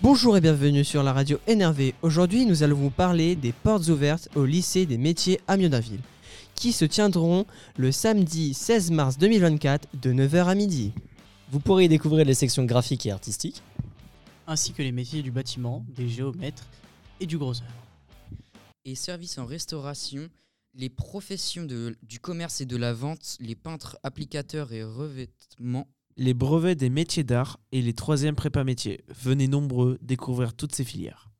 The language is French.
Bonjour et bienvenue sur la radio NRV. Aujourd'hui, nous allons vous parler des portes ouvertes au lycée des métiers Amiens-Dainville, qui se tiendront le samedi 16 mars 2024 de 9h à midi. Vous pourrez y découvrir les sections graphiques et artistiques, ainsi que les métiers du bâtiment, des géomètres et du gros œuvre. Et services en restauration, les professions du commerce et de la vente, les peintres, applicateurs et revêtements, les brevets des métiers d'art et les 3e prépa métiers. Venez nombreux découvrir toutes ces filières.